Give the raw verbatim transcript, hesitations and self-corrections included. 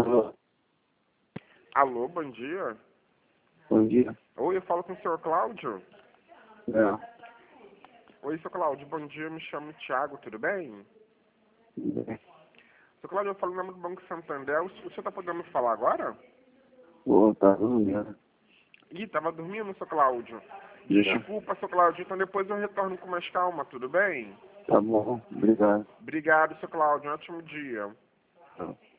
Alô? Alô, bom dia. Bom dia. Oi, eu falo com o senhor Cláudio. É. Oi, senhor Cláudio, bom dia, eu me chamo Thiago, tudo bem? É. Senhor Cláudio, eu falo em nome do Banco Santander, o senhor está podendo falar agora? Vou estar dormindo. Ih, tava dormindo, senhor Cláudio. Já. Desculpa, senhor Cláudio, então depois eu retorno com mais calma, tudo bem? Tá bom, obrigado. Obrigado, senhor Cláudio, um ótimo dia. Tchau.